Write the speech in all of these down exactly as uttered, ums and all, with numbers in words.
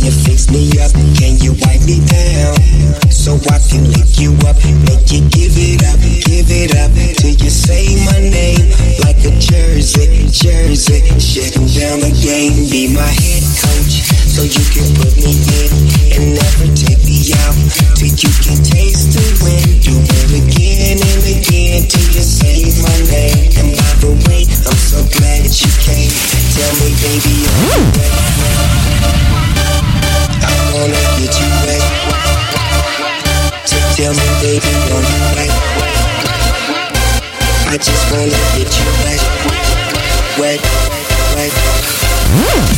you fix me up? Can you wipe me down? So I can lick you up, make you give it up, give it up till you say my name like a jersey, jersey. Shutting down the game, be my head coach, so you can put me in and never take me out till you can taste the wind. Do it again and again till you say my name. And by the way, I'm so glad you came. Tell me, baby, are you ready? I wanna get you wet. Tell me, baby, are you wet? I just wanna get you wet, wet, wet.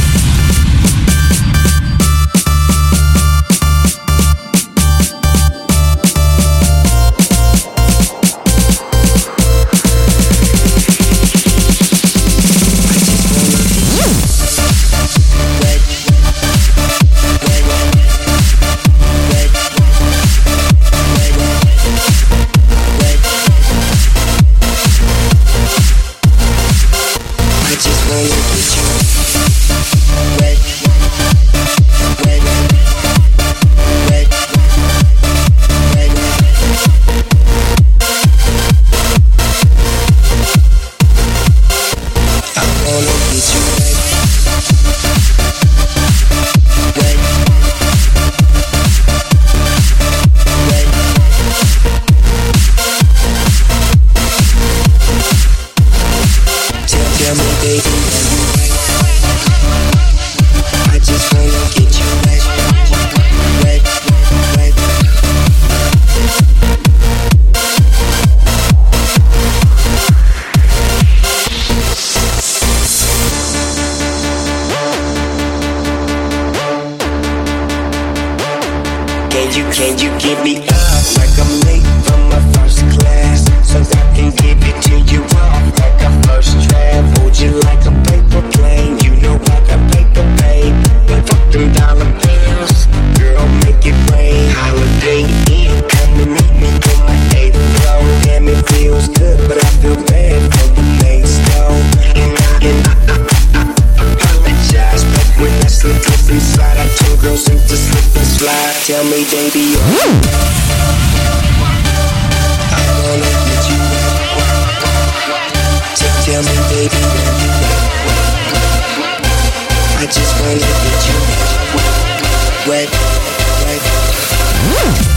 Can you, can you give me up like I'm late from my first class, so I can give it to you off like a first draft. Hold you like a paper plane, you know I got paper paid. But fuck them dollar bills, girl, make it rain. Holiday Inn, come and meet me on my eighth floor. Damn, it feels good, but I feel bad for the next door. And I, and I, I, I apologize, but when I slip up inside, I told girls to slip and slide. Tell me, baby, oh, I wanna get you wet. Tell me, baby, are you wet? I just wanna get you wet, wet, wet.